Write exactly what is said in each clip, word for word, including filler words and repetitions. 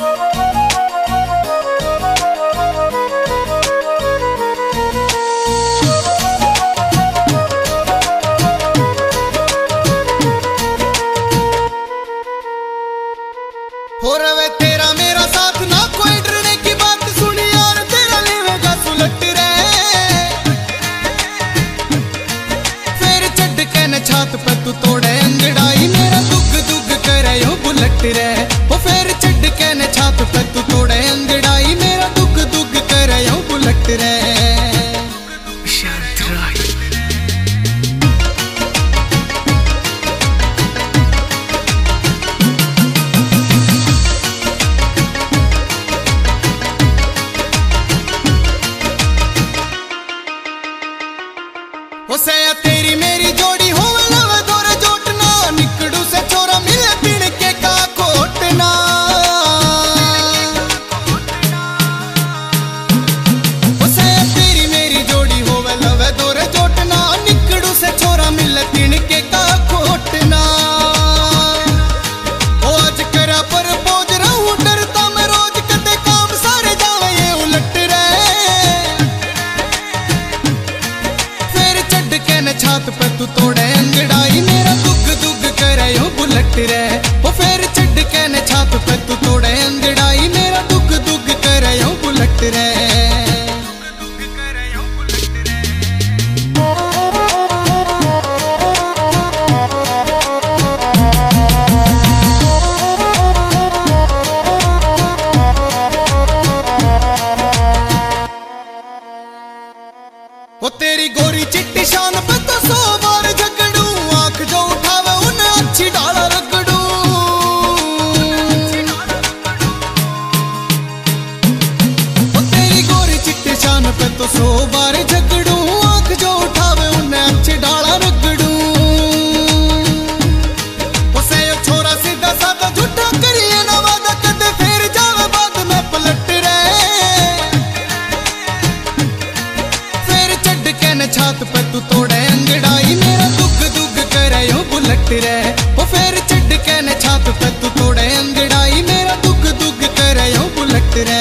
हो रवे तेरा मेरा साथ ना कोई डरने की बात सुनी यार तेरा लेवेगा सुलट रे। फिर चढ़ के न छात पे तू तोड़े अंगड़ाई मेरा दुग दुग करे यो बुलट रे। वो फिर चढ़ के न छात पे तू तोड़े अंगड़ाई मेरा दुग दुग करे यो बुलट रे। उसे तेरी मेरी जोड़ी हो लव दौर जोटना निकड़ू से छोरा मिले पिण के का कोटना। उसे तेरी मेरी जोड़ी हो लव दौर जोटना निकड़ू से छोरा मिले पिण के का कोटना। ओ आज करा पर बोझ रहूं डरता मैं रोज कदे काम सारे जावे ये उलट रे। छात पे तू तोड़े अंगड़ाई मेरा दुग दुग करे यो बुलट रे। वो फिर चढ़ के न छात पे तू तोड़े अंगड़ाई मेरा दुग दुग करे यो बुलट रे। वो तेरी गोरी चिट्टी शान पे तो सौ बार झगड़ू आंख जो उठावे उन्हें अच्छी डाला रगड़ू। वो तेरी गोरी चिट्टी शान पे तो सौ बार झगड़ू आंख जो उठावे उन्हें अच्छी डाला रगड़ू। उसे यो छोरा सीधा साधा झूठा करिए ना वादा कदे फिर जावे बाद में पलट रे। छात पे तू तोड़े अंगड़ाई मेरा दुग दुग करे यो बुलट रे। वो फिर चढ़ के न छात पे तू तोड़े अंगड़ाई मेरा दुग दुग करे यो बुलट रे।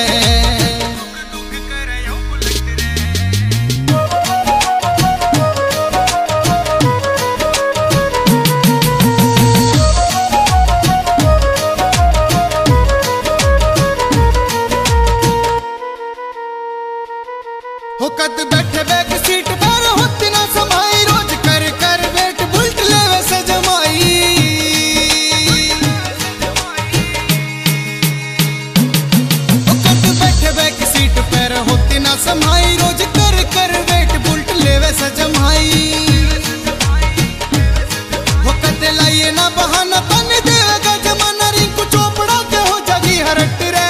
हो कद बैठे बैक सीट पर होती ना समाई रोज कर कर वेट बुलट लेवे से जमाई। हो कद बैठे बैक सीट पर होती ना समाई रोज कर कर वेट बुलट लेवे से जमाई। हो कद लाइए ना बहाना तन देवेगा जमाना रिंकू चोपड़ा के हो जागी हरट रे।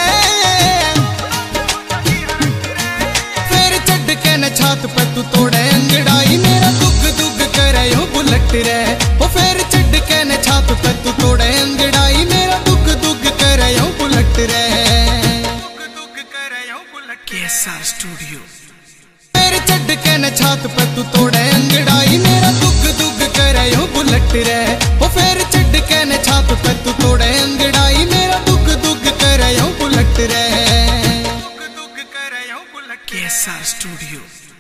छात पे तू तोड़े अंगड़ाई मेरा दुग दुग करे यो बुलट रे। वो फिर चढ़ के न छात पे तू तोड़े अंगड़ाई मेरा दुग दुग करे यो बुलट रे। KSR studio. फिर चढ़ के न छात पे तू तोड़े अंगड़ाई मेरा दुग दुग करे यो बुलट रे। वो फिर चढ़ के न छात पे तू तोड़े अंगड़ाई मेरा दुग दुग करे यो बुलट रे। KSR studio.